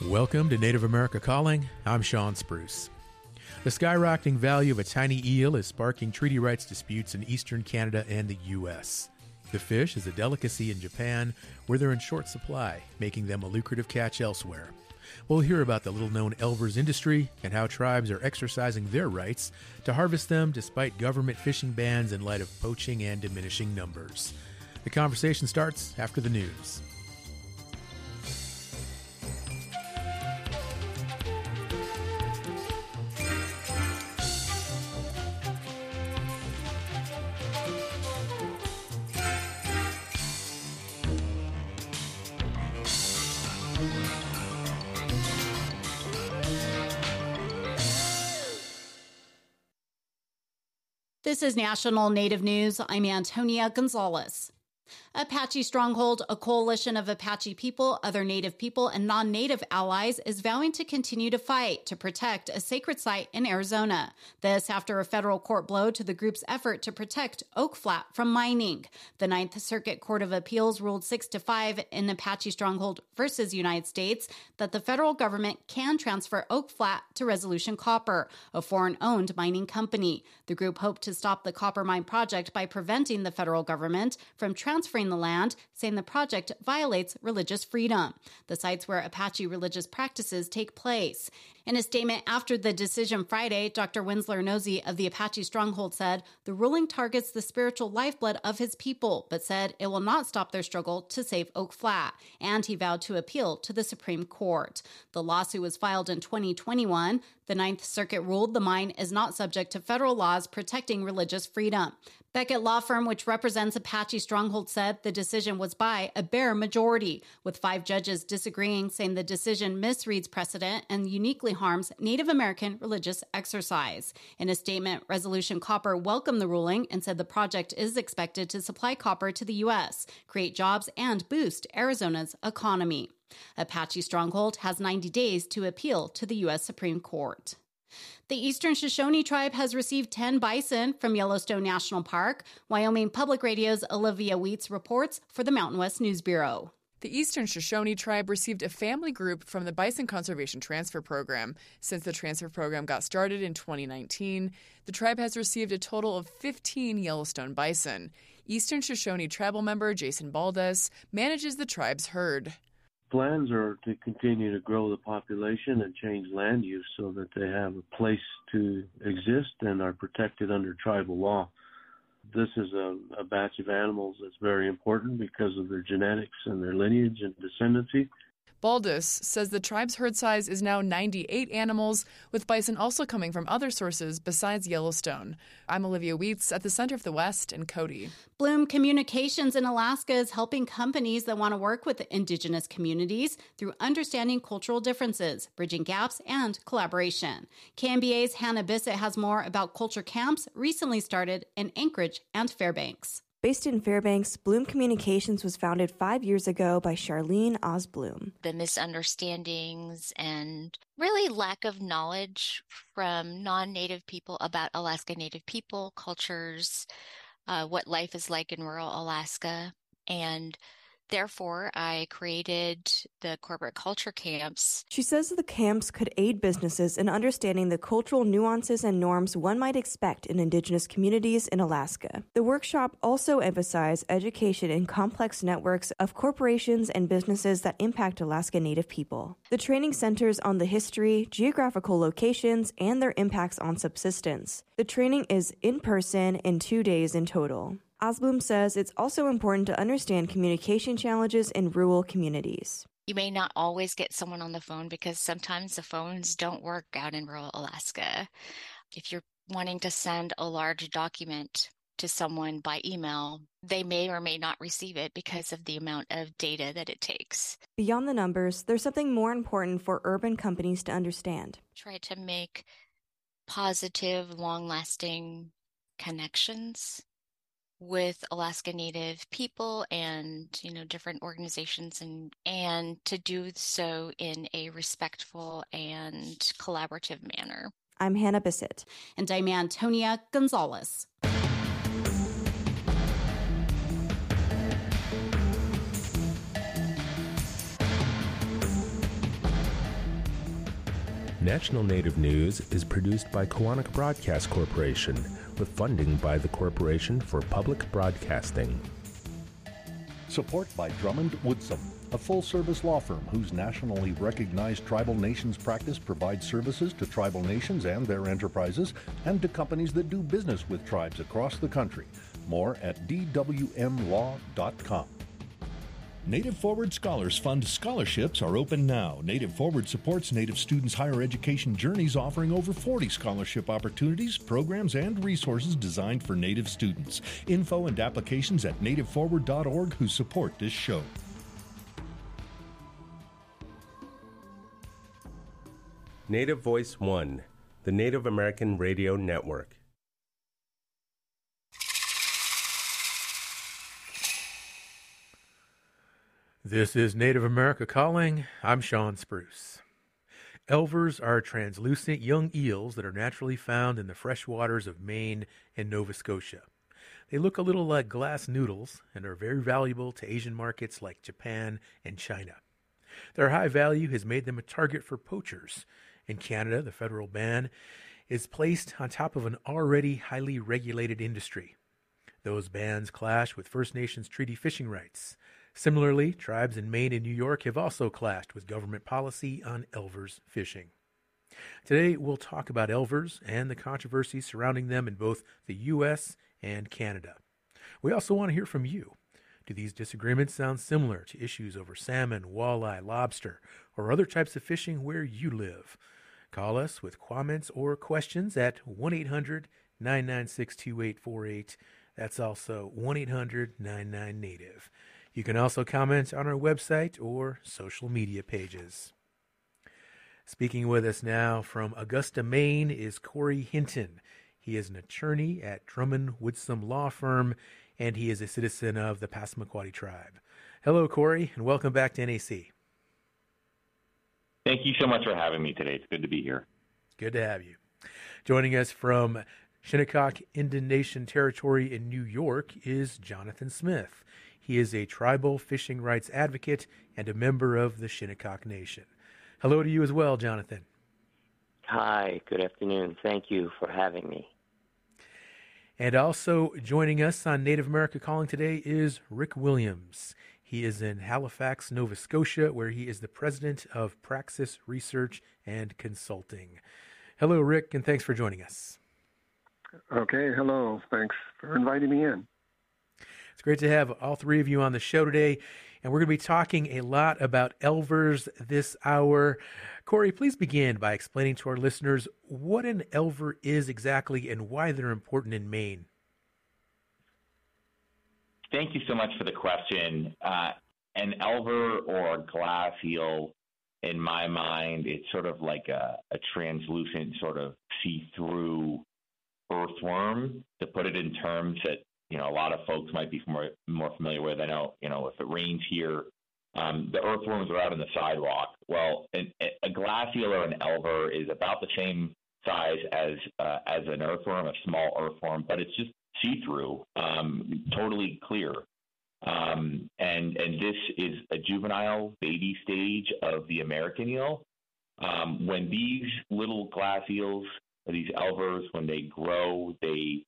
Welcome to Native America Calling. I'm Sean Spruce. The skyrocketing value of a tiny eel is sparking treaty rights disputes in eastern Canada and the U.S. The fish is a delicacy in Japan, where they're in short supply, making them a lucrative catch elsewhere. We'll hear about the little-known Elvers industry and how tribes are exercising their rights to harvest them despite government fishing bans in light of poaching and diminishing numbers. The conversation starts after the news. This is National Native News. I'm Antonia Gonzalez. Apache Stronghold, a coalition of Apache people, other Native people, and non-Native allies, is vowing to continue to fight to protect a sacred site in Arizona. This after a federal court blow to the group's effort to protect Oak Flat from mining. The Ninth Circuit Court of Appeals ruled 6-5 in Apache Stronghold versus United States that the federal government can transfer Oak Flat to Resolution Copper, a foreign-owned mining company. The group hoped to stop the copper mine project by preventing the federal government from transferring the land, saying the project violates religious freedom, the sites where Apache religious practices take place. In a statement after the decision Friday, Dr. Winsler Nosey of the Apache Stronghold said the ruling targets the spiritual lifeblood of his people, but said it will not stop their struggle to save Oak Flat, and he vowed to appeal to the Supreme Court. The lawsuit was filed in 2021. The Ninth Circuit ruled the mine is not subject to federal laws protecting religious freedom. Beckett Law Firm, which represents Apache Stronghold, said the decision was by a bare majority, with 5 judges disagreeing, saying the decision misreads precedent and uniquely harms Native American religious exercise. In a statement, Resolution Copper welcomed the ruling and said the project is expected to supply copper to the U.S., create jobs, and boost Arizona's economy. Apache Stronghold has 90 days to appeal to the U.S. Supreme Court. The Eastern Shoshone Tribe has received 10 bison from Yellowstone National Park. Wyoming Public Radio's Olivia Wheats reports for the Mountain West News Bureau. The Eastern Shoshone Tribe received a family group from the Bison Conservation Transfer Program. Since the transfer program got started in 2019, the tribe has received a total of 15 Yellowstone bison. Eastern Shoshone tribal member Jason Baldes manages the tribe's herd. Plans are to continue to grow the population and change land use so that they have a place to exist and are protected under tribal law. This is a batch of animals that's very important because of their genetics and their lineage and descendancy. Baldes says the tribe's herd size is now 98 animals, with bison also coming from other sources besides Yellowstone. I'm Olivia Wheats at the Center of the West in Cody. Bloom Communications in Alaska is helping companies that want to work with Indigenous communities through understanding cultural differences, bridging gaps, and collaboration. KMBA's Hannah Bissett has more about culture camps recently started in Anchorage and Fairbanks. Based in Fairbanks, Bloom Communications was founded 5 years ago by Charlene Osbloom. The misunderstandings and really lack of knowledge from non-Native people about Alaska Native people, cultures, what life is like in rural Alaska. And therefore, I created the corporate culture camps. She says the camps could aid businesses in understanding the cultural nuances and norms one might expect in Indigenous communities in Alaska. The workshop also emphasized education in complex networks of corporations and businesses that impact Alaska Native people. The training centers on the history, geographical locations, and their impacts on subsistence. The training is in person in 2 days in total. Osbloom says it's also important to understand communication challenges in rural communities. You may not always get someone on the phone because sometimes the phones don't work out in rural Alaska. If you're wanting to send a large document to someone by email, they may or may not receive it because of the amount of data that it takes. Beyond the numbers, there's something more important for urban companies to understand. Try to make positive, long-lasting connections with Alaska Native people and, different organizations and to do so in a respectful and collaborative manner. I'm Hannah Bissett. And I'm Antonia Gonzalez. National Native News is produced by Koahnic Broadcast Corporation with funding by the Corporation for Public Broadcasting. Support by Drummond Woodsum, a full-service law firm whose nationally recognized tribal nations practice provides services to tribal nations and their enterprises and to companies that do business with tribes across the country. More at dwmlaw.com. Native Forward Scholars Fund scholarships are open now. Native Forward supports Native students' higher education journeys, offering over 40 scholarship opportunities, programs, and resources designed for Native students. Info and applications at nativeforward.org, who support this show. Native Voice One, the Native American Radio Network. This is Native America Calling. I'm Sean Spruce. Elvers are translucent young eels that are naturally found in the fresh waters of Maine and Nova Scotia. They look a little like glass noodles and are very valuable to Asian markets like Japan and China. Their high value has made them a target for poachers. In Canada, the federal ban is placed on top of an already highly regulated industry. Those bans clash with First Nations treaty fishing rights. Similarly, tribes in Maine and New York have also clashed with government policy on elvers fishing. Today, we'll talk about elvers and the controversies surrounding them in both the U.S. and Canada. We also want to hear from you. Do these disagreements sound similar to issues over salmon, walleye, lobster, or other types of fishing where you live? Call us with comments or questions at 1-800-996-2848. That's also 1-800-99-NATIVE. You can also comment on our website or social media pages. Speaking with us now from Augusta, Maine is Corey Hinton. He is an attorney at Drummond Woodsum Law Firm, and he is a citizen of the Passamaquoddy tribe. Hello, Corey, and welcome back to NAC. Thank you so much for having me today. It's good to be here. Good to have you. Joining us from Shinnecock Indian Nation Territory in New York is Jonathan Smith. He is a tribal fishing rights advocate and a member of the Shinnecock Nation. Hello to you as well, Jonathan. Hi, good afternoon. Thank you for having me. And also joining us on Native America Calling today is Rick Williams. He is in Halifax, Nova Scotia, where he is the president of Praxis Research and Consulting. Hello, Rick, and thanks for joining us. Okay, hello. Thanks for inviting me in. It's great to have all three of you on the show today, and we're going to be talking a lot about elvers this hour. Corey, please begin by explaining to our listeners what an elver is exactly and why they're important in Maine. Thank you so much for the question. An elver or glass eel, in my mind, it's sort of like a translucent, sort of see-through earthworm, to put it in terms that a lot of folks might be more familiar with. I know, if it rains here, the earthworms are out on the sidewalk. Well, a glass eel or an elver is about the same size as an earthworm, a small earthworm, but it's just see-through, totally clear. And this is a juvenile baby stage of the American eel. When these little glass eels, or these elvers, when they grow, they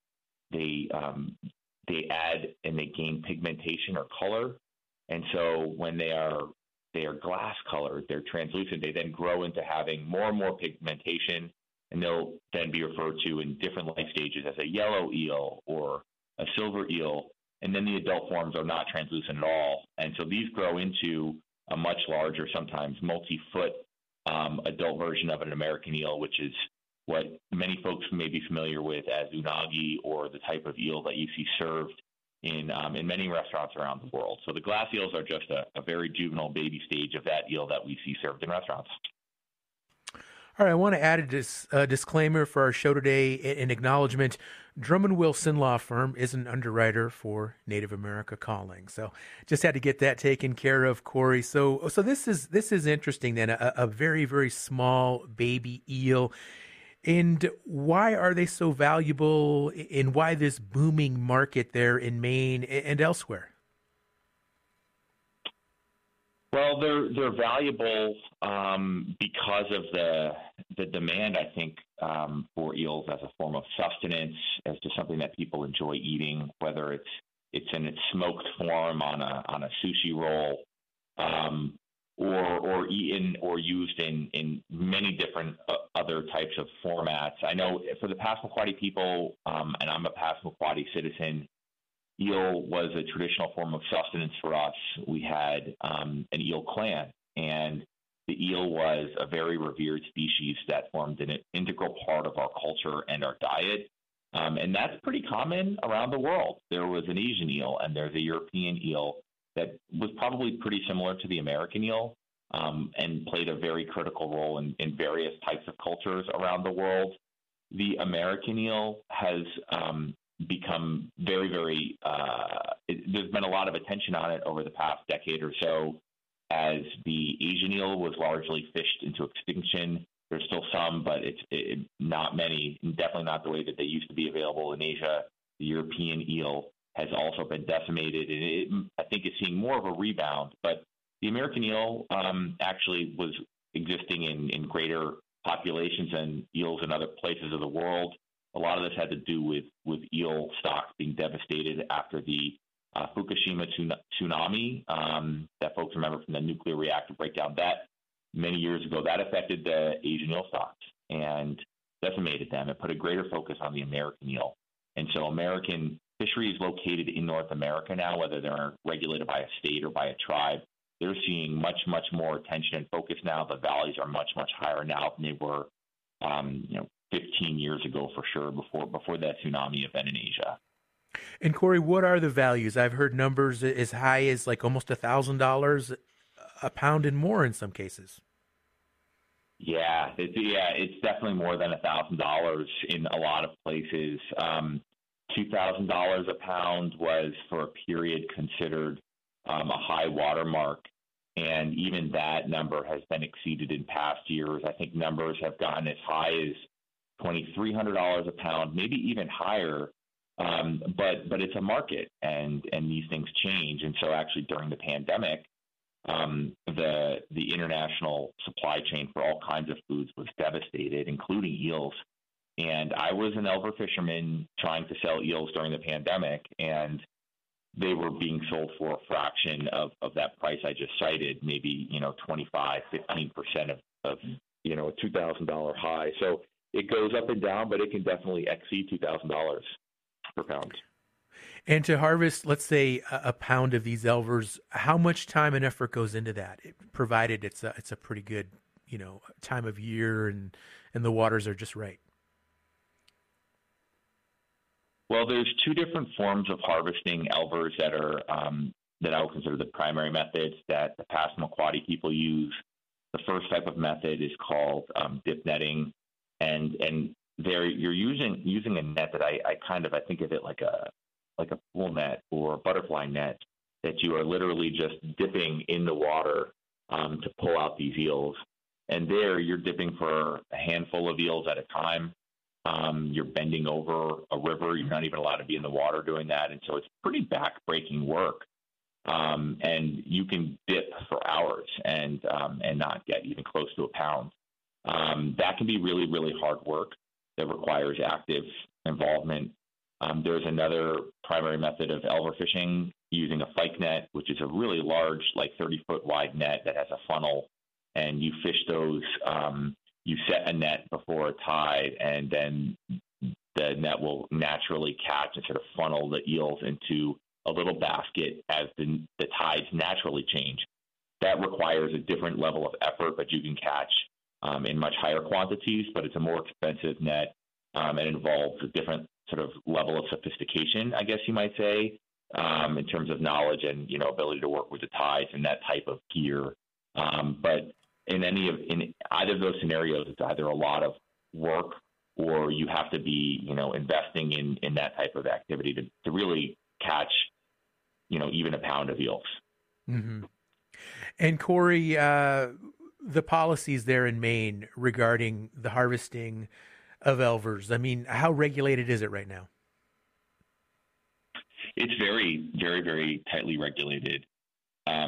add and they gain pigmentation or color. And so when they are glass colored, they're translucent, they then grow into having more and more pigmentation, and they'll then be referred to in different life stages as a yellow eel or a silver eel. And then the adult forms are not translucent at all. And so these grow into a much larger, sometimes multi-foot adult version of an American eel, which is what many folks may be familiar with as unagi, or the type of eel that you see served in many restaurants around the world. So the glass eels are just a very juvenile baby stage of that eel that we see served in restaurants. All right, I want to add a disclaimer for our show today, an acknowledgement. Drummond Wilson Law Firm is an underwriter for Native America Calling, so just had to get that taken care of, Corey. So this is interesting then, a very, very small baby eel. And why are they so valuable, and why this booming market there in Maine and elsewhere? Well, they're valuable because of the demand, I think, for eels as a form of sustenance, as to something that people enjoy eating, whether it's in its smoked form on a sushi roll, or eaten or used in many different other types of formats. I know for the Passamaquoddy people, and I'm a Passamaquoddy citizen, eel was a traditional form of sustenance for us. We had an eel clan, and the eel was a very revered species that formed an integral part of our culture and our diet. And that's pretty common around the world. There was an Asian eel, and there's a European eel that was probably pretty similar to the American eel, and played a very critical role in various types of cultures around the world. The American eel has become very, very, there's been a lot of attention on it over the past decade or so, as the Asian eel was largely fished into extinction. There's still some, but it's not many, definitely not the way that they used to be available in Asia. The European eel has also been decimated, and I think it's seeing more of a rebound. But the American eel actually was existing in greater populations than eels in other places of the world. A lot of this had to do with eel stocks being devastated after the Fukushima tsunami that folks remember from the nuclear reactor breakdown. That many years ago, that affected the Asian eel stocks and decimated them and put a greater focus on the American eel. And so American fisheries located in North America now, whether they're regulated by a state or by a tribe, they're seeing much, much more attention and focus now. The values are much, much higher now than they were 15 years ago, for sure, before that tsunami event in Asia. And Corey, what are the values? I've heard numbers as high as like almost $1,000 a pound and more in some cases. It's definitely more than $1,000 in a lot of places. $2,000 a pound was for a period considered a high watermark, and even that number has been exceeded in past years. I think numbers have gone as high as $2,300 a pound, maybe even higher. But it's a market, and these things change. And so actually during the pandemic, the international supply chain for all kinds of foods was devastated, including eels. And I was an Elver fisherman trying to sell eels during the pandemic, and they were being sold for a fraction of that price I just cited, maybe 25, 15% of a $2,000 high. So it goes up and down, but it can definitely exceed $2,000 per pound. And to harvest, let's say, a pound of these Elvers, how much time and effort goes into that? Provided it's a pretty good, time of year and the waters are just right. Well, there's two different forms of harvesting Elvers that are that I would consider the primary methods that the Passamaquoddy people use. The first type of method is called dip netting, and there you're using a net that I think of it like a pool net or a butterfly net, that you are literally just dipping in the water to pull out these eels. And there you're dipping for a handful of eels at a time. You're bending over a river. You're not even allowed to be in the water doing that. And so it's pretty back-breaking work. And you can dip for hours and not get even close to a pound. That can be really, really hard work that requires active involvement. There's another primary method of Elver fishing using a fyke net, which is a really large, like 30-foot wide net that has a funnel. And you fish those, you set a net before a tide, and then the net will naturally catch and sort of funnel the eels into a little basket as the tides naturally change. That requires a different level of effort, but you can catch in much higher quantities, but it's a more expensive net, and involves a different sort of level of sophistication, I guess you might say, in terms of knowledge and, ability to work with the tides and that type of gear. But in either of those scenarios, it's either a lot of work or you have to be, investing in that type of activity to really catch, even a pound of eels. Mm-hmm. And Corey, the policies there in Maine regarding the harvesting of Elvers, I mean, how regulated is it right now? It's very, very, very tightly regulated.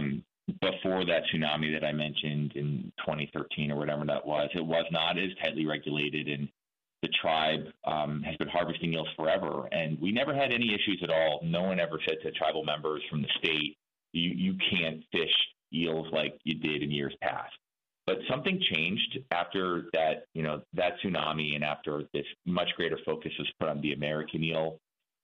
before that tsunami that I mentioned in 2013 or whatever that was, it was not as tightly regulated, and the tribe has been harvesting eels forever, and we never had any issues at all. No one ever said to tribal members from the state, you can't fish eels like you did in years past. But something changed after that, that tsunami, and after this much greater focus was put on the American eel.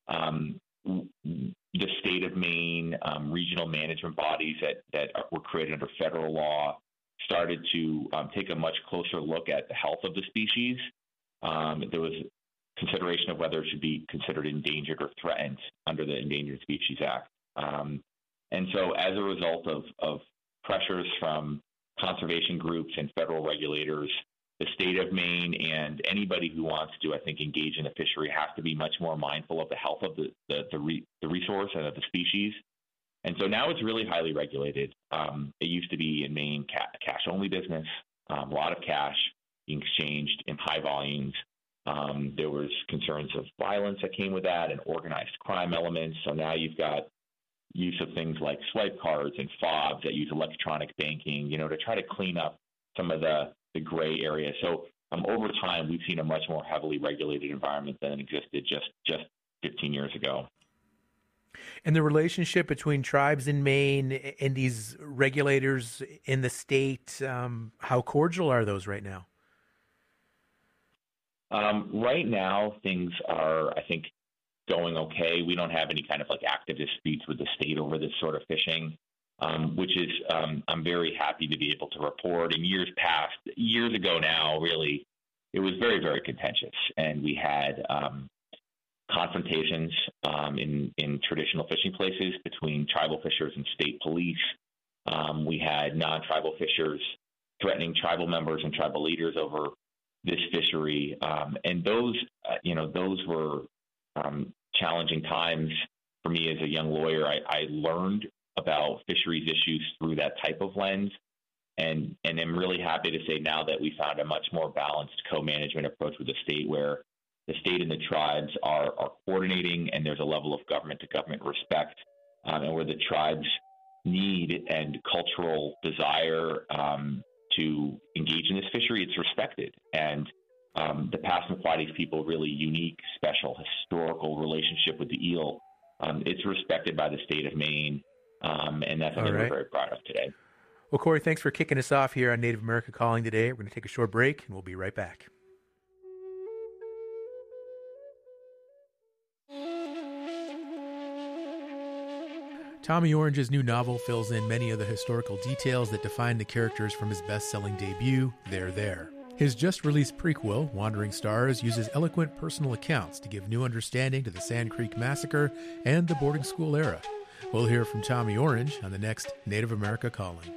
The state of Maine, regional management bodies that were created under federal law started to take a much closer look at the health of the species. There was consideration of whether it should be considered endangered or threatened under the Endangered Species Act. And so as a result of pressures from conservation groups and federal regulators, the state of Maine and anybody who wants to, I think, engage in the fishery has to be much more mindful of the health of the resource and of the species. And so now it's really highly regulated. It used to be in Maine cash-only business, a lot of cash being exchanged in high volumes. There was concerns of violence that came with that and organized crime elements. So now you've got use of things like swipe cards and fobs that use electronic banking, to try to clean up some of the gray area. So over time, we've seen a much more heavily regulated environment than existed just 15 years ago. And the relationship between tribes in Maine and these regulators in the state, how cordial are those right now? Right now, things are, I think, going okay. We don't have any kind of active disputes with the state over this sort of fishing, which is I'm very happy to be able to report. In years past, years ago now, really, it was very, very contentious, and we had confrontations in traditional fishing places between tribal fishers and state police. We had non-tribal fishers threatening tribal members and tribal leaders over this fishery, and those were challenging times for me as a young lawyer. I learned about fisheries issues through that type of lens, and I'm really happy to say now that we found a much more balanced co-management approach with the state, where the state and the tribes are coordinating, and there's a level of government-to-government respect, and where the tribes' need and cultural desire to engage in this fishery, it's respected. And the Passamaquoddy people, really unique, special, historical relationship with the eel, it's respected by the state of Maine, and that's something we're very proud of today. Well, Corey, thanks for kicking us off here on Native America Calling today. We're going to take a short break, and we'll be right back. Tommy Orange's new novel fills in many of the historical details that define the characters from his best-selling debut, They're There. His just-released prequel, Wandering Stars, uses eloquent personal accounts to give new understanding to the Sand Creek Massacre and the boarding school era. We'll hear from Tommy Orange on the next Native America Calling.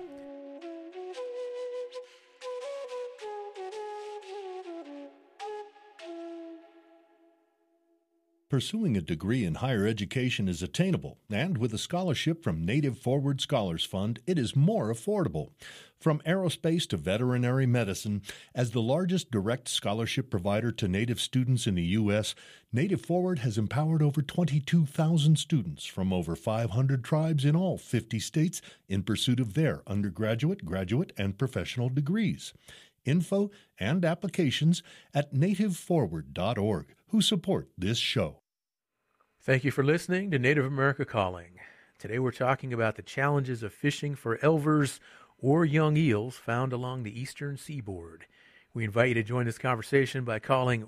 Pursuing a degree in higher education is attainable, and with a scholarship from Native Forward Scholars Fund, it is more affordable. From aerospace to veterinary medicine, as the largest direct scholarship provider to Native students in the U.S., Native Forward has empowered over 22,000 students from over 500 tribes in all 50 states in pursuit of their undergraduate, graduate, and professional degrees. Info and applications at nativeforward.org, who support this show. Thank you for listening to Native America Calling. Today we're talking about the challenges of fishing for elvers or young eels found along the eastern seaboard. We invite you to join this conversation by calling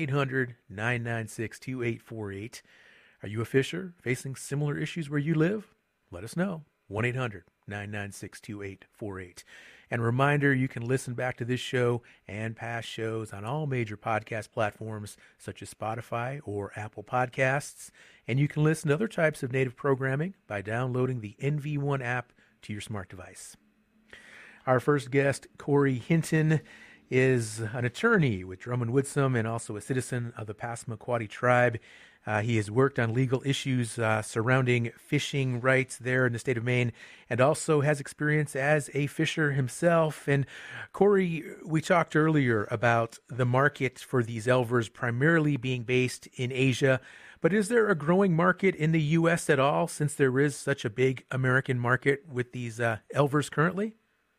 1-800-996-2848. Are you a fisher facing similar issues where you live? Let us know. 1-800-996-2848. And a reminder, you can listen back to this show and past shows on all major podcast platforms such as Spotify or Apple Podcasts. And you can listen to other types of Native programming by downloading the NV1 app to your smart device. Our first guest, Corey Hinton, is an attorney with Drummond Woodsum and also a citizen of the Passamaquoddy tribe. He has worked on legal issues surrounding fishing rights there in the state of Maine, and also has experience as a fisher himself. And Corey, we talked earlier about the market for these elvers primarily being based in Asia, but is there a growing market in the U.S. at all, since there is such a big American market with these elvers currently?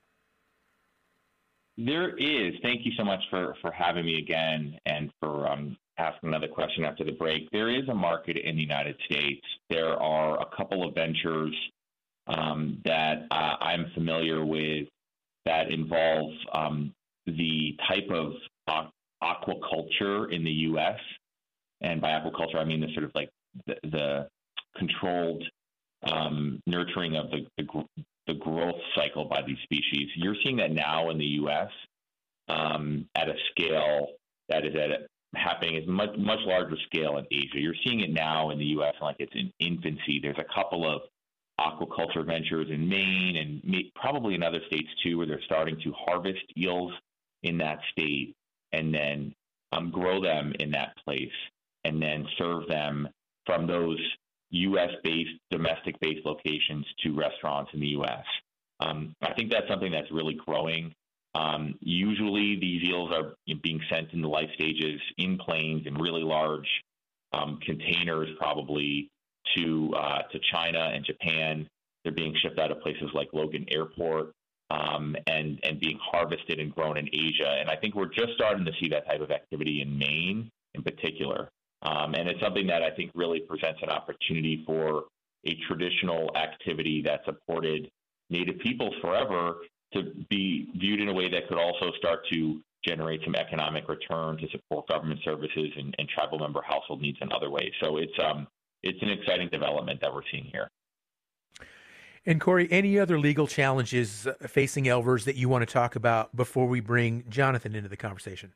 There is. Thank you so much for having me again and for asking another question after the break. There is a market in the United States. There are a couple of ventures that I'm familiar with that involve the type of aquaculture in the U.S. And by aquaculture, I mean the sort of like the controlled nurturing of the growth cycle by these species. You're seeing that now in the U.S. At a scale that is happening at much larger scale in Asia. You're seeing it now in the U.S. like it's in infancy. There's a couple of aquaculture ventures in Maine and probably in other states too, where they're starting to harvest eels in that state and then grow them in that place and then serve them from those U.S.-based, domestic-based locations to restaurants in the U.S. I think that's something that's really growing. Usually these eels are being sent in the life stages in planes in really large containers, probably to China and Japan. They're being shipped out of places like Logan Airport and being harvested and grown in Asia. And I think we're just starting to see that type of activity in Maine in particular. And it's something that I think really presents an opportunity for a traditional activity that supported Native peoples forever to be viewed in a way that could also start to generate some economic return to support government services and tribal member household needs in other ways. So it's an exciting development that we're seeing here. And Corey, any other legal challenges facing elvers that you want to talk about before we bring Jonathan into the conversation?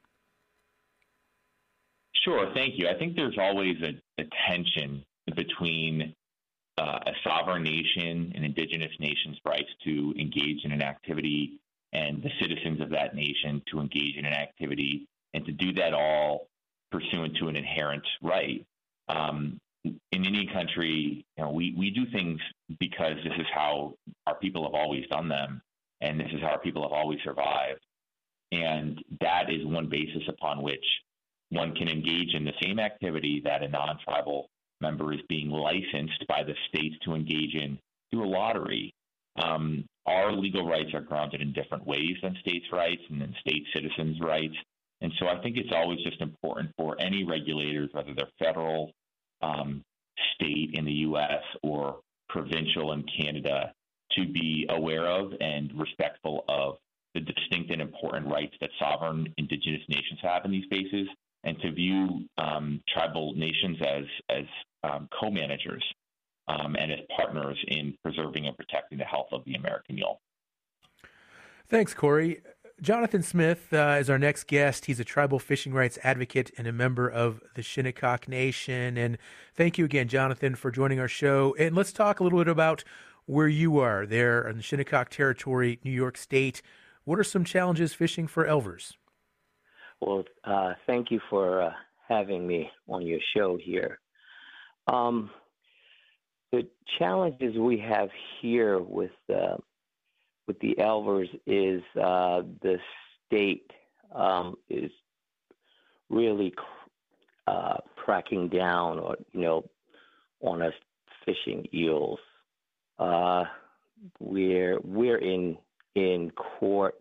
Sure, thank you. I think there's always a tension between a sovereign nation and indigenous nation's rights to engage in an activity and the citizens of that nation to engage in an activity and to do that all pursuant to an inherent right. In any country, we do things because this is how our people have always done them, and this is how our people have always survived. And that is one basis upon which one can engage in the same activity that a non-tribal member is being licensed by the state to engage in through a lottery. Our legal rights are grounded in different ways than states' rights and than state citizens' rights. And so I think it's always just important for any regulators, whether they're federal, state in the U.S. or provincial in Canada, to be aware of and respectful of the distinct and important rights that sovereign indigenous nations have in these spaces, and to view tribal nations as co-managers and as partners in preserving and protecting the health of the American eel. Thanks, Corey. Jonathan Smith is our next guest. He's a tribal fishing rights advocate and a member of the Shinnecock Nation. And thank you again, Jonathan, for joining our show. And let's talk a little bit about where you are there in the Shinnecock Territory, New York State. What are some challenges fishing for elvers? Well, thank you for having me on your show here. The challenges we have here with the elvers is the state is really cracking down on us fishing eels. We're in court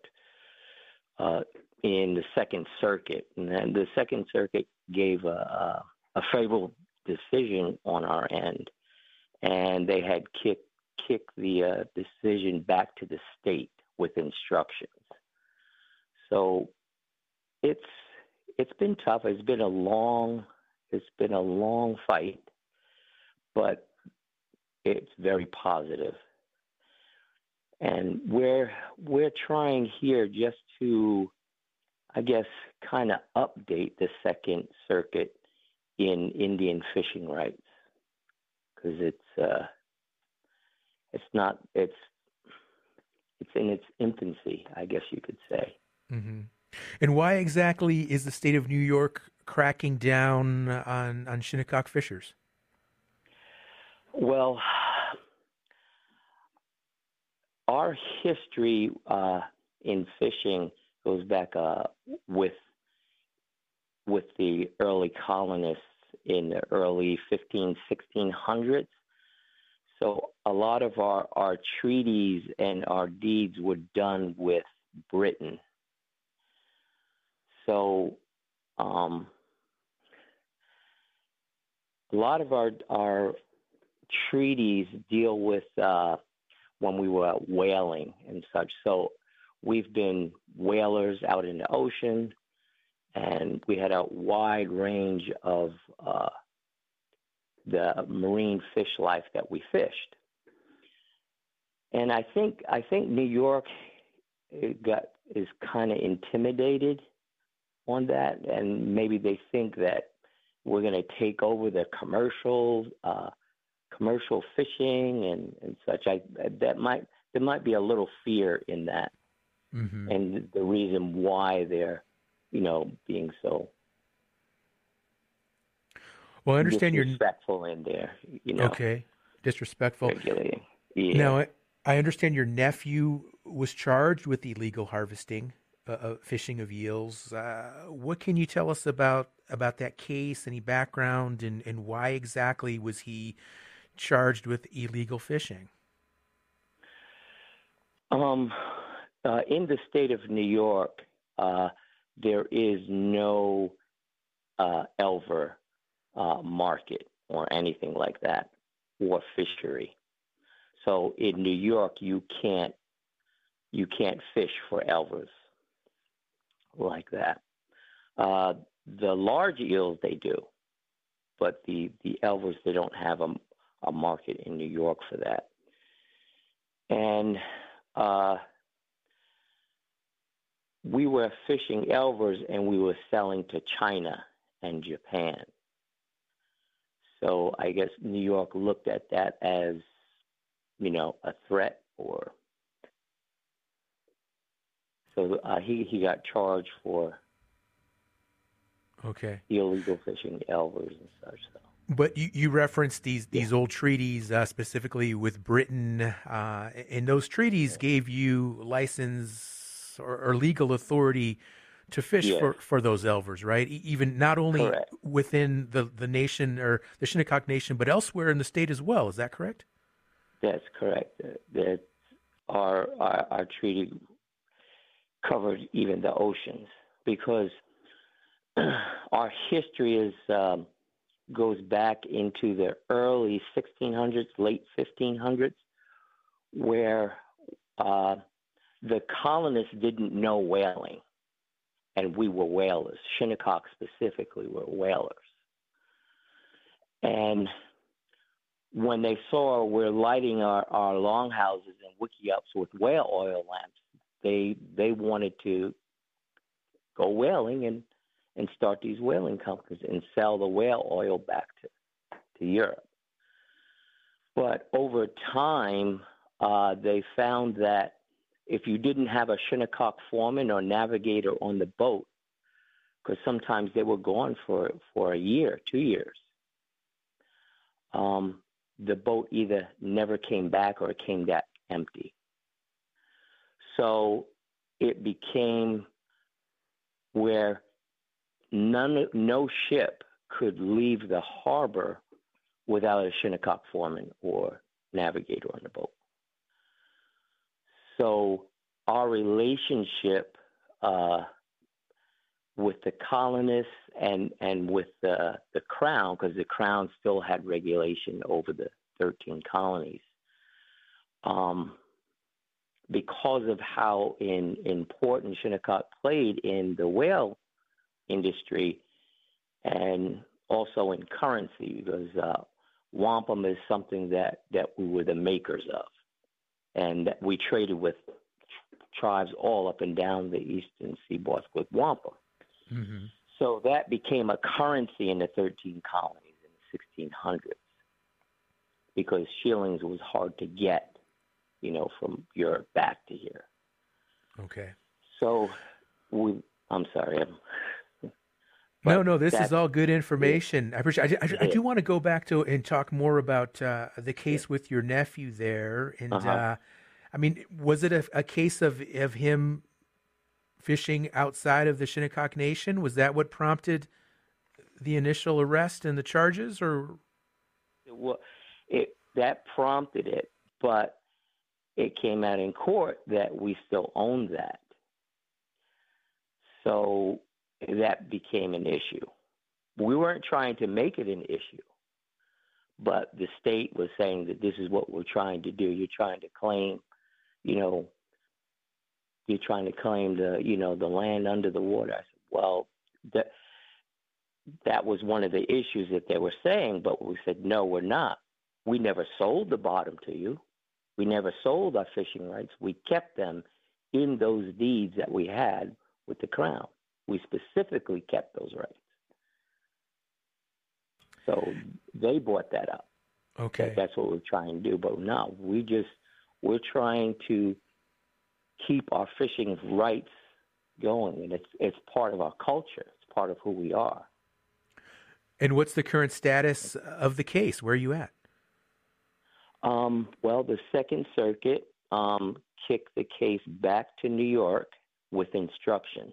in the Second Circuit, and then the Second Circuit gave a favorable decision on our end, and they had kicked the decision back to the state with instructions. So it's been tough. It's been a long fight, but it's very positive. And we're trying here just to, I guess, kind of update the Second Circuit in Indian fishing rights, because it's in its infancy, I guess you could say. Mm-hmm. And why exactly is the state of New York cracking down on Shinnecock fishers? Well, our history in fishing goes back with the early colonists in the early 1600s. So a lot of our treaties and our deeds were done with Britain. So a lot of our treaties deal with when we were whaling and such. So we've been whalers out in the ocean, and we had a wide range of the marine fish life that we fished. And I think New York is kind of intimidated on that, and maybe they think that we're going to take over the commercial fishing and such. There might be a little fear in that, and the reason why they're being so. Well, I understand disrespectful in there. Okay, disrespectful. Regulating. Yeah. Now, I understand your nephew was charged with illegal harvesting, fishing of eels. What can you tell us about that case? Any background, and why exactly was he charged with illegal fishing? In the state of New York, there is no elver market or anything like that, or fishery. So in New York, you can't fish for elvers like that. The large eels they do, but the elvers, they don't have a market in New York for that. And we were fishing elvers, and we were selling to China and Japan. So I guess New York looked at that as, a threat, or so he got charged for illegal fishing elvers and such. So. But you referenced these old treaties, specifically with Britain, and those treaties gave you license or legal authority to fish for those elvers, right? Even not only correct. Within the nation or the Shinnecock Nation, but elsewhere in the state as well. Is that correct? That's correct. That our treaty covered even the oceans, because our history goes back into the early 1600s, late 1500s, where the colonists didn't know whaling, and we were whalers. Shinnecock specifically were whalers. And when they saw we're lighting our longhouses and wickiups with whale oil lamps, they wanted to go whaling and start these whaling companies and sell the whale oil back to Europe. But over time, they found that if you didn't have a Shinnecock foreman or navigator on the boat, because sometimes they were gone for a year, 2 years, the boat either never came back or it came back empty. So it became where no ship could leave the harbor without a Shinnecock foreman or navigator on the boat. So our relationship with the colonists and with the Crown, because the Crown still had regulation over the 13 colonies, because of how important Shinnecock played in the whale industry and also in currency, because wampum is something that we were the makers of, and that we traded with tribes all up and down the eastern seaboard with wampum. Mm-hmm. So that became a currency in the 13 colonies in the 1600s, because shillings was hard to get, from Europe back to here. Okay. So I'm sorry. No, this is all good information. I appreciate. I do want to go back to and talk more about the case with your nephew there. And I mean, was it a case of him fishing outside of the Shinnecock Nation? Was that what prompted the initial arrest and the charges, or? That prompted it, but it came out in court that we still owned that. So that became an issue. We weren't trying to make it an issue, but the state was saying that this is what we're trying to do. You're trying to claim, you're trying to claim the land under the water. I said, well, that was one of the issues that they were saying, but we said, no, we're not. We never sold the bottom to you. We never sold our fishing rights. We kept them in those deeds that we had with the Crown. We specifically kept those rights. So they brought that up. Okay. That's what we're trying to do. But no, we're trying to keep our fishing rights going, and it's part of our culture. It's part of who we are. And what's the current status of the case? Where are you at? Well, the Second Circuit kicked the case back to New York with instructions.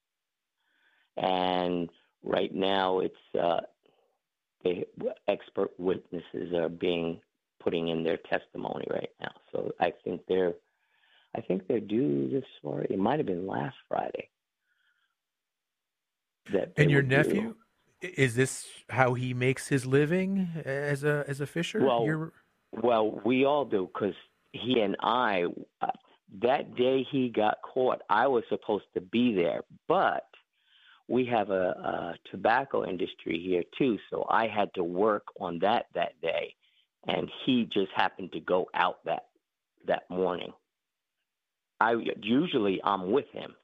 And right now it's the expert witnesses are putting in their testimony right now. So I think they're due this Friday. It might have been last Friday. And your nephew, is this how he makes his living as a fisher? Well, we all do, because he and I, that day he got caught, I was supposed to be there, but we have a tobacco industry here too, so I had to work on that day, and he just happened to go out that morning. Usually I'm with him,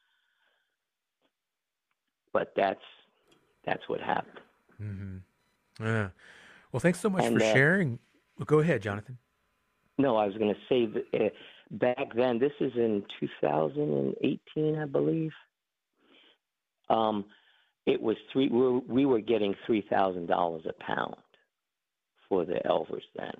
but that's what happened. Mm-hmm. Well, thanks so much for sharing. Well, go ahead, Jonathan. No, I was going to say that back then, this is in 2018, I believe. It was we were getting $3,000 a pound for the Elvers then.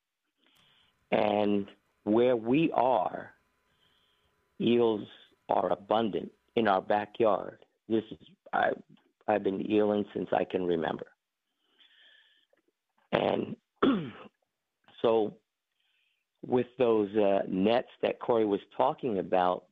And where we are, eels are abundant in our backyard. I've been eeling since I can remember. And so with those nets that Corey was talking about,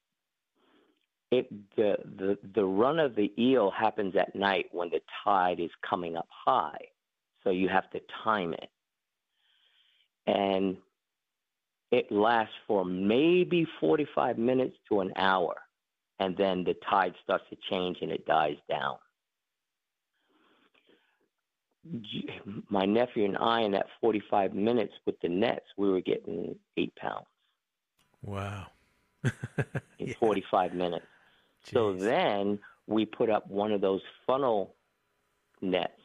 the run of the eel happens at night when the tide is coming up high. So you have to time it. And it lasts for maybe 45 minutes to an hour. And then the tide starts to change and it dies down. My nephew and I, in that 45 minutes with the nets, we were getting 8 pounds. Wow. In 45 minutes. Jeez. So then we put up one of those funnel nets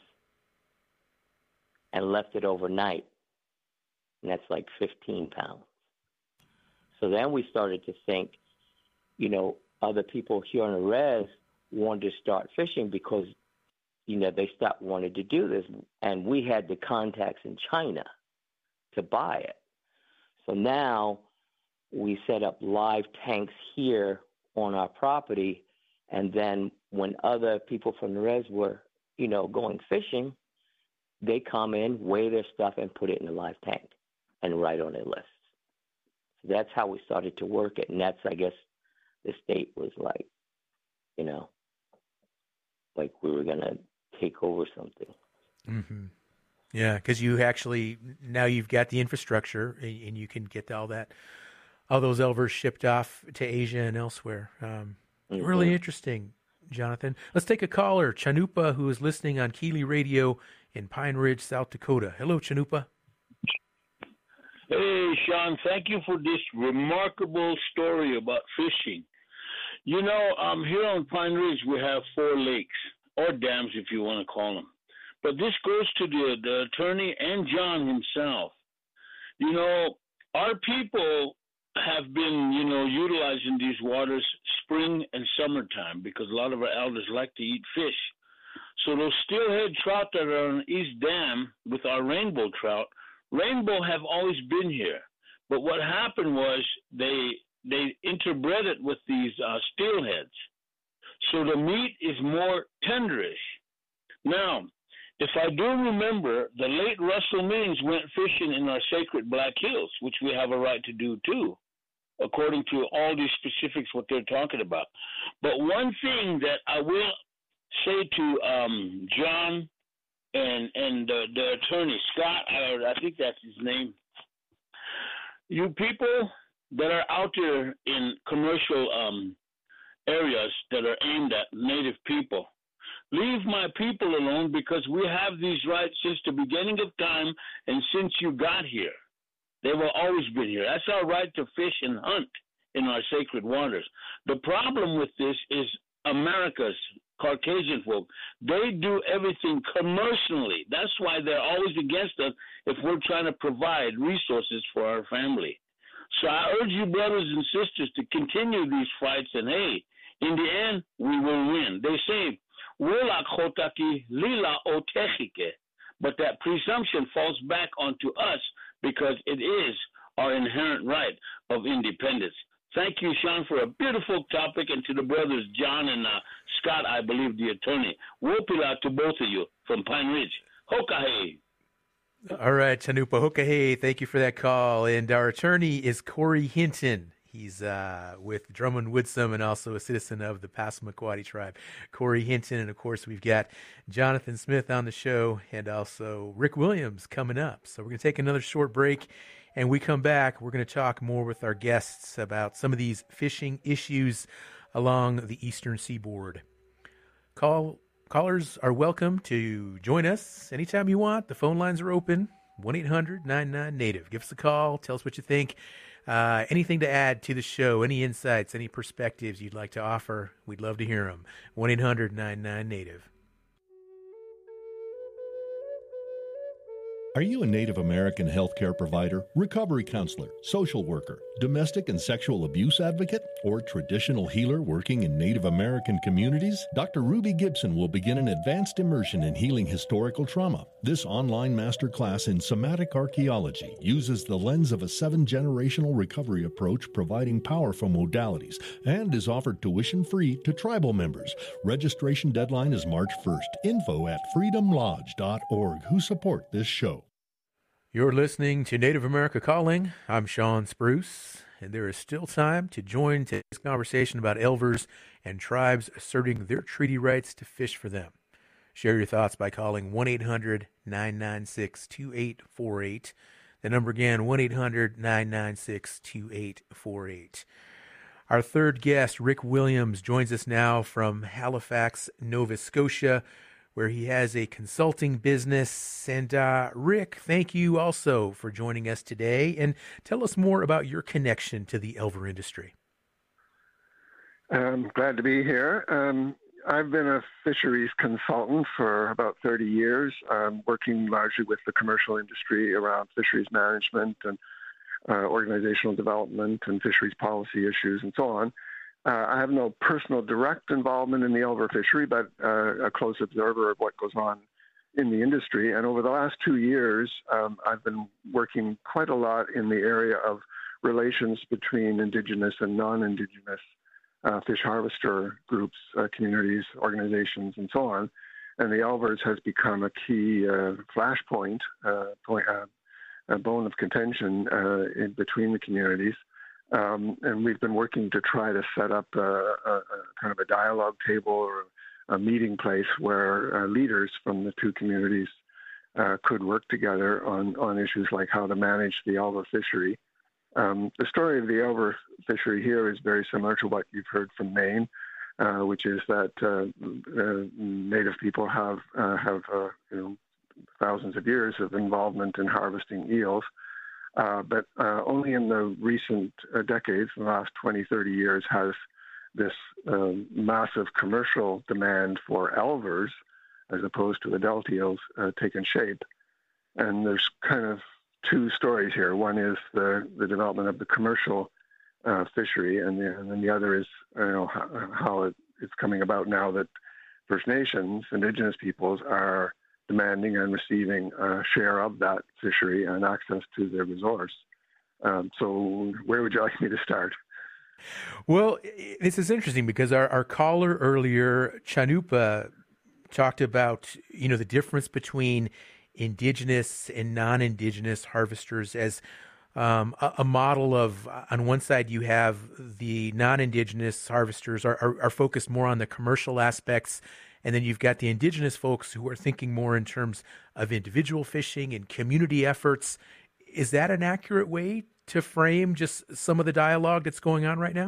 and left it overnight. And that's like 15 pounds. So then we started to think, other people here on the res wanted to start fishing because they stopped wanting to do this. And we had the contacts in China to buy it. So now we set up live tanks here on our property. And then when other people from the res were, going fishing, they come in, weigh their stuff, and put it in a live tank and write on their list. So that's how we started to work it. And that's, I guess, the state was like, like we were going to take over something. Mm-hmm. Yeah, because now you've got the infrastructure and you can get all those Elvers shipped off to Asia and elsewhere. Really interesting, Jonathan. Let's take a caller, Chanupa, who is listening on Keeley Radio in Pine Ridge, South Dakota. Hello, Chanupa. Hey, Sean, thank you for this remarkable story about fishing. Here on Pine Ridge, we have 4 lakes, or dams if you want to call them. But this goes to the attorney and John himself. Our people have been, utilizing these waters spring and summertime because a lot of our elders like to eat fish. So those steelhead trout that are on East Dam with our rainbow trout, rainbow have always been here. But what happened was they interbred it with these steelheads. So the meat is more tenderish. Now, if I do remember, the late Russell Means went fishing in our sacred Black Hills, which we have a right to do too, according to all these specifics, what they're talking about. But one thing that I will say to John and the attorney, Scott, I think that's his name, you people that are out there in commercial areas that are aimed at Native people, leave my people alone because we have these rights since the beginning of time and since you got here. They will always be here. That's our right to fish and hunt in our sacred waters. The problem with this is America's Caucasian folk. They do everything commercially. That's why they're always against us if we're trying to provide resources for our family. So I urge you, brothers and sisters, to continue these fights, and hey, in the end, we will win. They say, but that presumption falls back onto us because it is our inherent right of independence. Thank you, Sean, for a beautiful topic, and to the brothers John and Scott, I believe, the attorney. Wopila to both of you from Pine Ridge. Hokahe. All right, Tanupa Hokahe, thank you for that call. And our attorney is Corey Hinton. He's with Drummond Woodsum and also a citizen of the Passamaquoddy tribe. Corey Hinton, and of course we've got Jonathan Smith on the show and also Rick Williams coming up. So we're going to take another short break, and we come back, we're going to talk more with our guests about some of these fishing issues along the eastern seaboard. Callers are welcome to join us anytime you want. The phone lines are open, 1-800-99-NATIVE. Give us a call. Tell us what you think. Anything to add to the show, any insights, any perspectives you'd like to offer, we'd love to hear them. 1-800-99-NATIVE. Are you a Native American healthcare provider, recovery counselor, social worker, domestic and sexual abuse advocate, or traditional healer working in Native American communities? Dr. Ruby Gibson will begin an advanced immersion in healing historical trauma. This online masterclass in somatic archaeology uses the lens of a 7-generational recovery approach, providing powerful modalities, and is offered tuition-free to tribal members. Registration deadline is March 1st. Info at freedomlodge.org, who support this show. You're listening to Native America Calling. I'm Sean Spruce, and there is still time to join today's conversation about Elvers and tribes asserting their treaty rights to fish for them. Share your thoughts by calling 1-800-996-2848. The number again, 1-800-996-2848. Our third guest, Rick Williams, joins us now from Halifax, Nova Scotia, where he has a consulting business. And Rick, thank you also for joining us today. And tell us more about your connection to the Elver industry. I'm glad to be here. I've been a fisheries consultant for about 30 years, working largely with the commercial industry around fisheries management and organizational development and fisheries policy issues and so on. I have no personal direct involvement in the Elver fishery, but a close observer of what goes on in the industry. And over the last 2 years, I've been working quite a lot in the area of relations between Indigenous and non-Indigenous fish harvester groups, communities, organizations, and so on. And the Elvers has become a key flashpoint, a bone of contention in between the communities. And we've been working to try to set up a kind of a dialogue table or a meeting place where leaders from the two communities could work together on issues like how to manage the Elver fishery. The story of the Elver fishery here is very similar to what you've heard from Maine, which is that Native people have thousands of years of involvement in harvesting eels. But only in the recent decades, the last 20, 30 years, has this massive commercial demand for Elvers, as opposed to adult eels, taken shape. And there's kind of two stories here. One is the development of the commercial fishery, and then the other is how it's coming about now that First Nations, Indigenous peoples, are demanding and receiving a share of that fishery and access to the resource. So where would you like me to start? Well, this is interesting because our caller earlier, Chanupa, talked about, the difference between Indigenous and non-Indigenous harvesters as a model of, on one side, you have the non-Indigenous harvesters are focused more on the commercial aspects, and then you've got the Indigenous folks who are thinking more in terms of individual fishing and community efforts. Is that an accurate way to frame just some of the dialogue that's going on right now?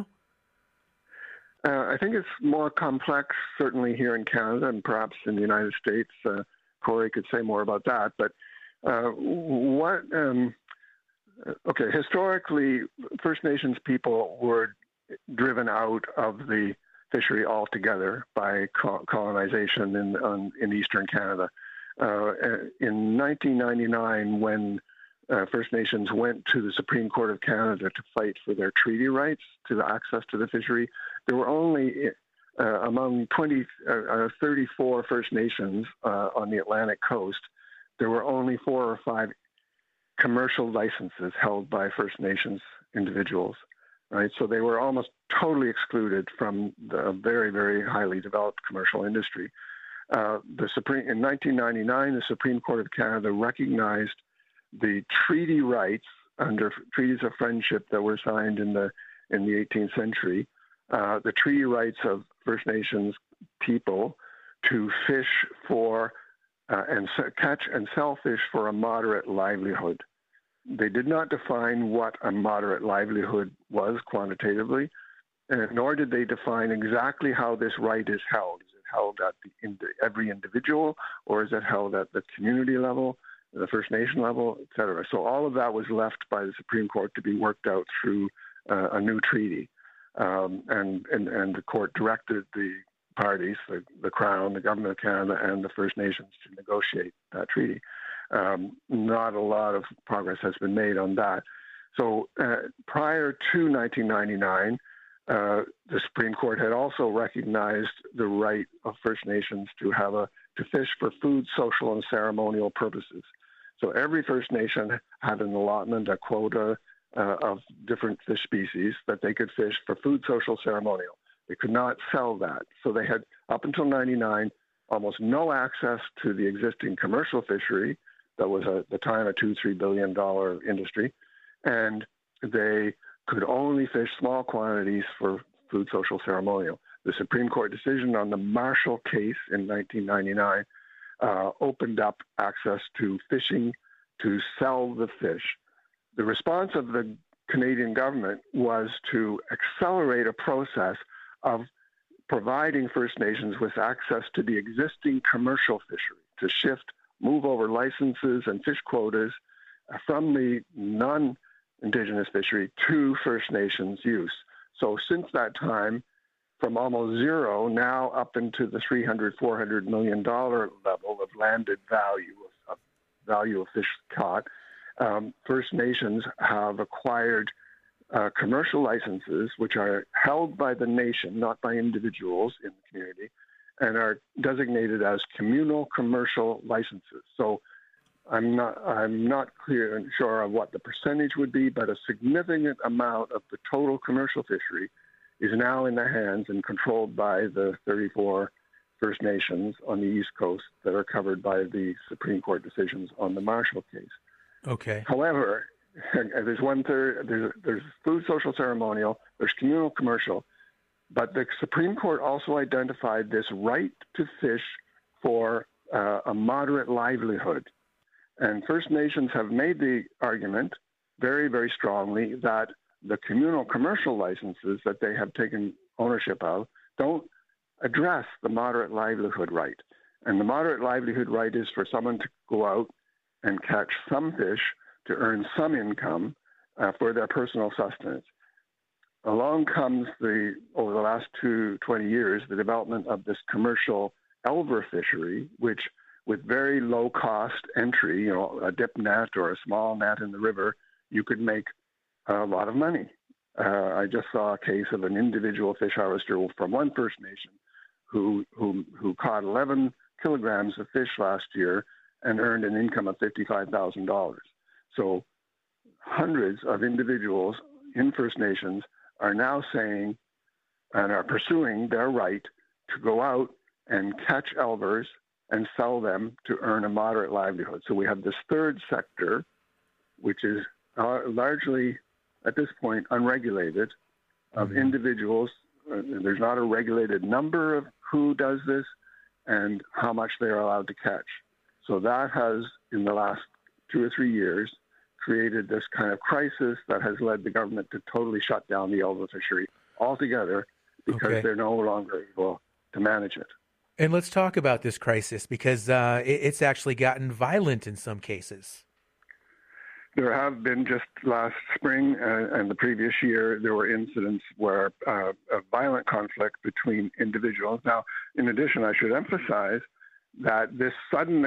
I think it's more complex, certainly here in Canada and perhaps in the United States. Corey could say more about that. But historically, First Nations people were driven out of the fishery altogether by colonization in eastern Canada. In 1999, when First Nations went to the Supreme Court of Canada to fight for their treaty rights to the access to the fishery, there were only among 34 First Nations on the Atlantic coast, there were only 4 or 5 commercial licenses held by First Nations individuals, right? So they were almost totally excluded from the very, very highly developed commercial industry. In 1999, the Supreme Court of Canada recognized the treaty rights under treaties of friendship that were signed in the 18th century, the treaty rights of First Nations people to fish for and catch and sell fish for a moderate livelihood. They did not define what a moderate livelihood was quantitatively, nor did they define exactly how this right is held. Is it held at every individual, or is it held at the community level, the First Nation level, et cetera? So all of that was left by the Supreme Court to be worked out through a new treaty. And the court directed the parties, the Crown, the Government of Canada, and the First Nations to negotiate that treaty. Not a lot of progress has been made on that. So prior to 1999, the Supreme Court had also recognized the right of First Nations to fish for food, social, and ceremonial purposes. So every First Nation had an allotment, a quota of different fish species that they could fish for food, social, ceremonial. They could not sell that. So they had, up until 1999, almost no access to the existing commercial fishery that was at the time a $2-3 billion industry. And they could only fish small quantities for food, social, ceremonial. The Supreme Court decision on the Marshall case in 1999 opened up access to fishing to sell the fish. The response of the Canadian government was to accelerate a process of providing First Nations with access to the existing commercial fishery, to move over licenses and fish quotas from the non-Indigenous fishery to First Nations use. So since that time, from almost zero, now up into the $300-400 million level of landed value of fish caught, First Nations have acquired commercial licenses, which are held by the nation, not by individuals in the community, and are designated as communal commercial licenses. So I'm not clear and sure of what the percentage would be, but a significant amount of the total commercial fishery is now in the hands and controlled by the 34 First Nations on the East Coast that are covered by the Supreme Court decisions on the Marshall case. Okay. However, there's there's food, social, ceremonial, there's communal, commercial, but the Supreme Court also identified this right to fish for a moderate livelihood. And First Nations have made the argument very, very strongly that the communal commercial licenses that they have taken ownership of don't address the moderate livelihood right. And the moderate livelihood right is for someone to go out and catch some fish to earn some income for their personal sustenance. Along comes over the last 20 years, the development of this commercial elver fishery, which with very low cost entry, a dip net or a small net in the river, you could make a lot of money. I just saw a case of an individual fish harvester from one First Nation who caught 11 kilograms of fish last year and earned an income of $55,000. So hundreds of individuals in First Nations are now saying and are pursuing their right to go out and catch elvers and sell them to earn a moderate livelihood. So we have this third sector, which is largely, at this point, unregulated, of individuals. There's not a regulated number of who does this and how much they're allowed to catch. So that has, in the last 2 or 3 years, created this kind of crisis that has led the government to totally shut down the elver fishery altogether because they're no longer able to manage it. And let's talk about this crisis because it's actually gotten violent in some cases. There have been, just last spring and the previous year, there were incidents where a violent conflict between individuals. Now, in addition, I should emphasize that this sudden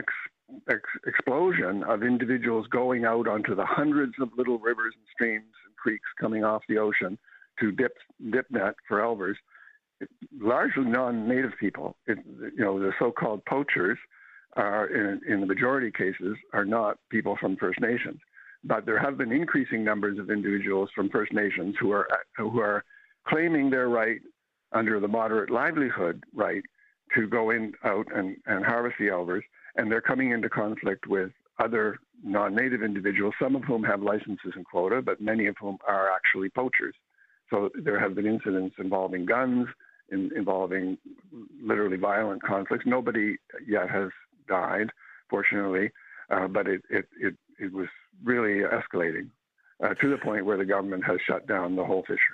explosion of individuals going out onto the hundreds of little rivers and streams and creeks coming off the ocean to dip net for elvers, largely non-native people. The so-called poachers are, in the majority of cases, are not people from First Nations. But there have been increasing numbers of individuals from First Nations who are claiming their right under the moderate livelihood right to go out and harvest the elvers, and they're coming into conflict with other non-native individuals, some of whom have licenses and quota, but many of whom are actually poachers. So there have been incidents involving guns, involving literally violent conflicts. Nobody yet has died, fortunately, but it was really escalating to the point where the government has shut down the whole fishery.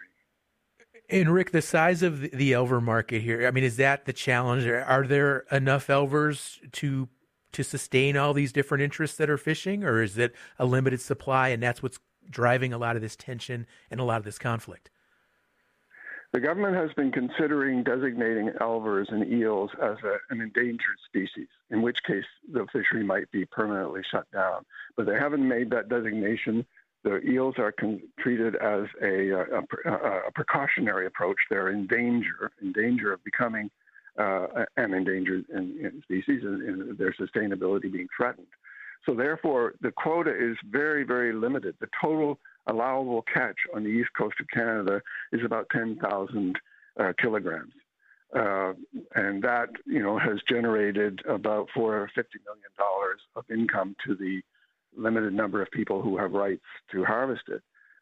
And Rick, the size of the elver market here, I mean, is that the challenge? Are there enough elvers to sustain all these different interests that are fishing, or is it a limited supply and that's what's driving a lot of this tension and a lot of this conflict? The government has been considering designating elvers and eels as an endangered species, in which case the fishery might be permanently shut down. But they haven't made that designation. The eels are treated as a precautionary approach. They're in danger of becoming an endangered species and their sustainability being threatened. So therefore, the quota is very, very limited. The total allowable catch on the east coast of Canada is about 10,000 kilograms. And that, has generated about $450 million of income to the limited number of people who have rights to harvest it.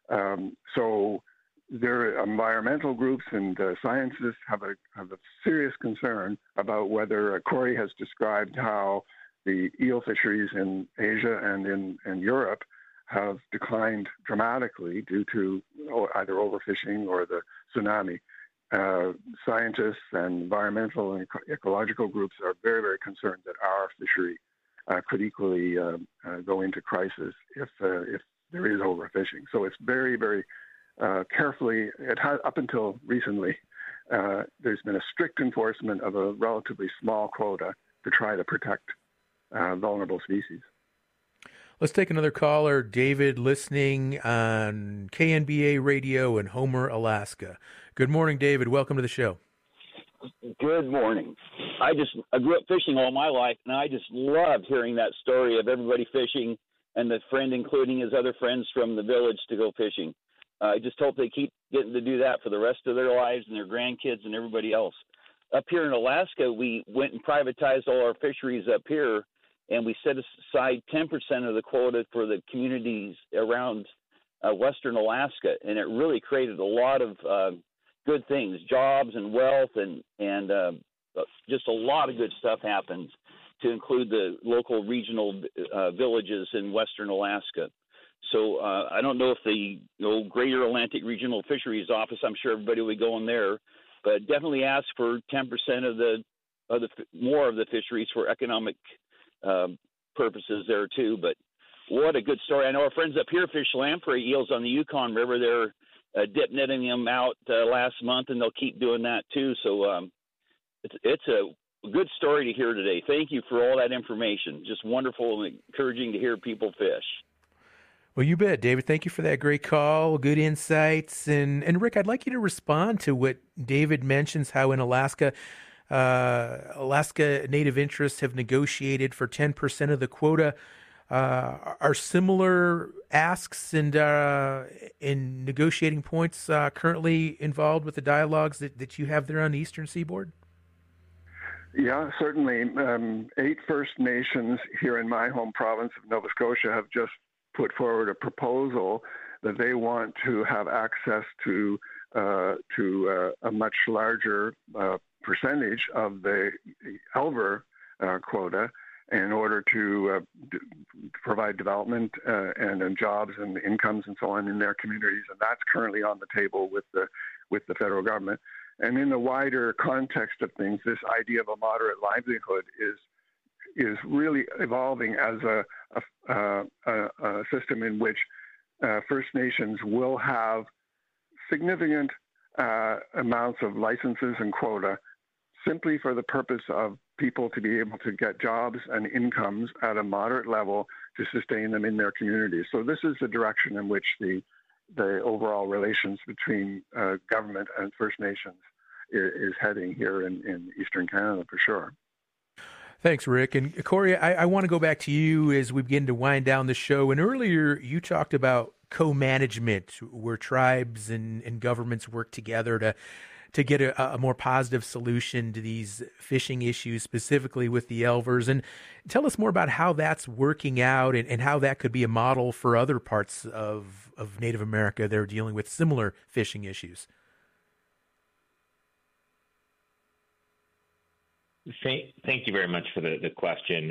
So there are environmental groups and scientists have a serious concern about whether Corey has described how the eel fisheries in Asia and in Europe have declined dramatically due to either overfishing or the tsunami. Scientists and environmental and ecological groups are very, very concerned that our fishery could equally go into crisis if there is overfishing. So it's very, very carefully, it has, up until recently, there's been a strict enforcement of a relatively small quota to try to protect vulnerable species. Let's take another caller. David, listening on KNBA Radio in Homer, Alaska. Good morning, David. Welcome to the show. Good morning. I grew up fishing all my life, and I just loved hearing that story of everybody fishing and the friend including his other friends from the village to go fishing. I just hope they keep getting to do that for the rest of their lives and their grandkids and everybody else. Up here in Alaska, we went and privatized all our fisheries up here, and we set aside 10% of the quota for the communities around western Alaska, and it really created a lot of good things, jobs and wealth, and just a lot of good stuff happens, to include the local regional villages in western Alaska. So I don't know if the Greater Atlantic Regional Fisheries Office, I'm sure everybody would go in there, but definitely ask for 10% of more of the fisheries for economic purposes there too. But what a good story. I know our friends up here fish lamprey eels on the Yukon River. They're dip netting them out last month, and they'll keep doing that too. So it's a good story to hear today. Thank you for all that information. Just wonderful and encouraging to hear people fish. Well, you bet, David. Thank you for that great call. Good insights. And Rick, I'd like you to respond to what David mentions, how in Alaska, Alaska Native interests have negotiated for 10% of the quota. Are similar asks and in negotiating points currently involved with the dialogues that you have there on the Eastern Seaboard? Yeah, certainly. 8 First Nations here in my home province of Nova Scotia have just put forward a proposal that they want to have access to a much larger percentage of the Elver quota in order to provide development and jobs and incomes and so on in their communities, and that's currently on the table with the federal government. And in the wider context of things, this idea of a moderate livelihood is really evolving as a system in which First Nations will have significant amounts of licenses and quota simply for the purpose of people to be able to get jobs and incomes at a moderate level to sustain them in their communities. So this is the direction in which the overall relations between government and First Nations is heading here in Eastern Canada for sure. Thanks, Rick. And Corey, I want to go back to you as we begin to wind down the show. And earlier you talked about co-management, where tribes and governments work together to get a more positive solution to these fishing issues, specifically with the Elvers. And tell us more about how that's working out and how that could be a model for other parts of Native America that are dealing with similar fishing issues. Thank you very much for the question.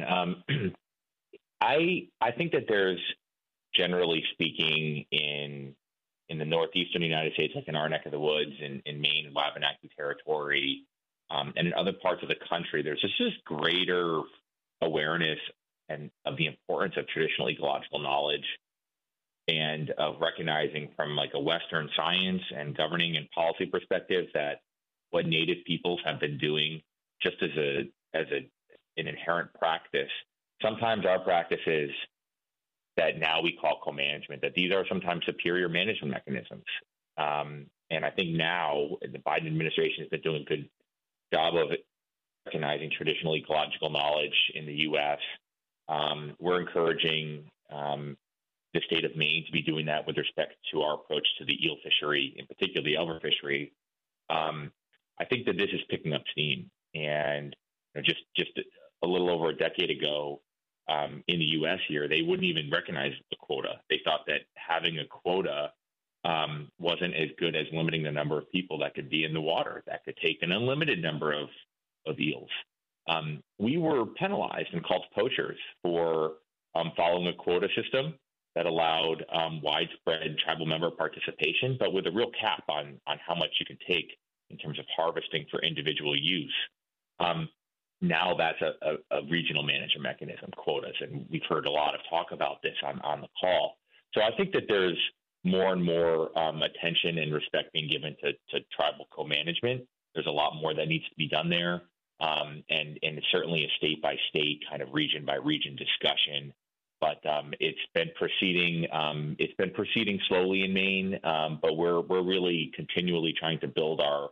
I think that there's, generally speaking, in the northeastern United States, like in our neck of the woods, in Maine and Wabanaki Territory, and in other parts of the country, there's just greater awareness and of the importance of traditional ecological knowledge and of recognizing from like a Western science and governing and policy perspective that what Native peoples have been doing just as an inherent practice. Sometimes our practices that now we call co-management, that these are sometimes superior management mechanisms. And I think now the Biden administration has been doing a good job of recognizing traditional ecological knowledge in the U.S. We're encouraging the state of Maine to be doing that with respect to our approach to the eel fishery, in particular the Elver fishery. I think that this is picking up steam. And just a little over a decade ago, in the U.S. here, they wouldn't even recognize the quota. They thought that having a quota wasn't as good as limiting the number of people that could be in the water, that could take an unlimited number of eels. We were penalized and called poachers for following a quota system that allowed widespread tribal member participation, but with a real cap on how much you can take in terms of harvesting for individual use. Now that's a regional management mechanism, quotas, and we've heard a lot of talk about this on the call. So I think that there's more and more attention and respect being given to tribal co-management. There's a lot more that needs to be done there, and it's certainly a state-by-state, kind of region-by-region discussion. But it's been proceeding slowly in Maine, but we're really continually trying to build our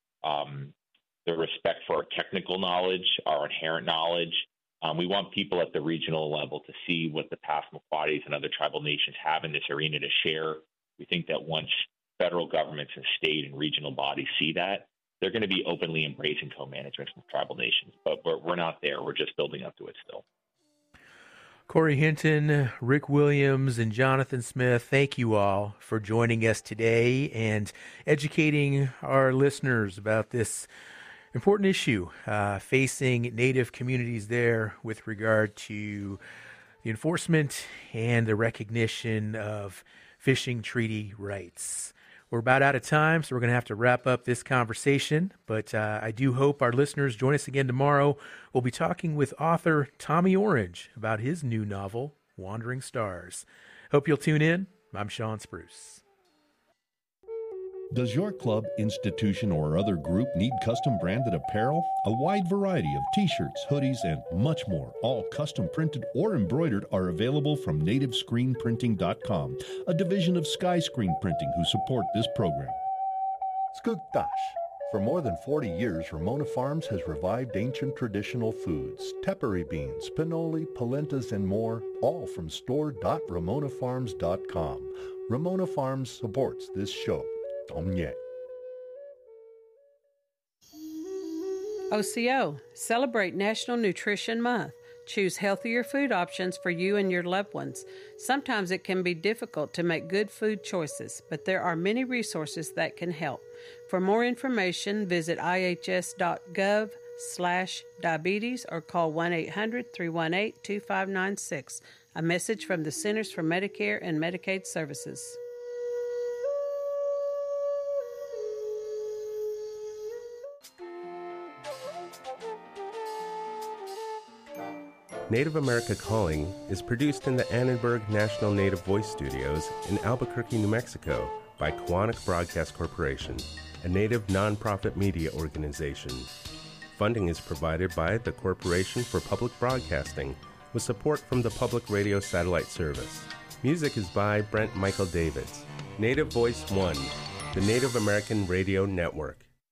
the respect for our technical knowledge, our inherent knowledge. We want people at the regional level to see what the Passamaquoddies and other tribal nations have in this arena to share. We think that once federal governments and state and regional bodies see that, they're going to be openly embracing co-management from tribal nations. But we're not there. We're just building up to it still. Corey Hinton, Rick Williams, and Jonathan Smith, thank you all for joining us today and educating our listeners about this important issue facing Native communities there with regard to the enforcement and the recognition of fishing treaty rights. We're about out of time, so we're going to have to wrap up this conversation, but I do hope our listeners join us again tomorrow. We'll be talking with author Tommy Orange about his new novel, Wandering Stars. Hope you'll tune in. I'm Sean Spruce. Does your club, institution, or other group need custom branded apparel? A wide variety of t-shirts, hoodies, and much more, all custom printed or embroidered, are available from nativescreenprinting.com, a division of Sky Screen Printing who support this program. Skugtash. For more than 40 years, Ramona Farms has revived ancient traditional foods, tepary beans, pinoli, polentas, and more, all from store.ramonafarms.com. Ramona Farms supports this show. Omye. OCO, celebrate National Nutrition Month. Choose healthier food options for you and your loved ones. Sometimes it can be difficult to make good food choices, but there are many resources that can help. For more information, visit ihs.gov/diabetes or call 1-800-318-2596. A message from the Centers for Medicare and Medicaid Services. Native America Calling is produced in the Annenberg National Native Voice Studios in Albuquerque, New Mexico by Koahnic Broadcast Corporation, a Native nonprofit media organization. Funding is provided by the Corporation for Public Broadcasting with support from the Public Radio Satellite Service. Music is by Brent Michael Davids. Native Voice One, the Native American Radio Network.